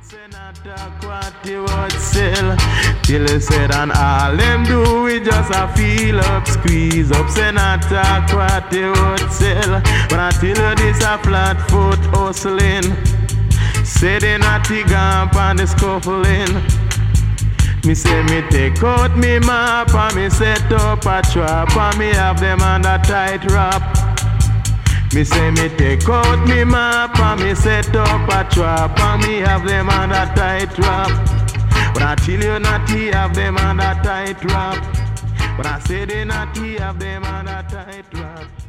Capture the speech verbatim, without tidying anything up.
Say not talk what you would sell. Till you said and all them do we just a feel up, squeeze up. Say not talk what you would sell. But until you this a flat foot hustling. Say they not the gump and the scuffling. Me say me take out me map and me set up a trap and me have them under tight wrap. Me say me take out me map and me set up a trap and me have them under tight wrap. But until you not have them under tight wrap. But I say they not have them under tight wrap.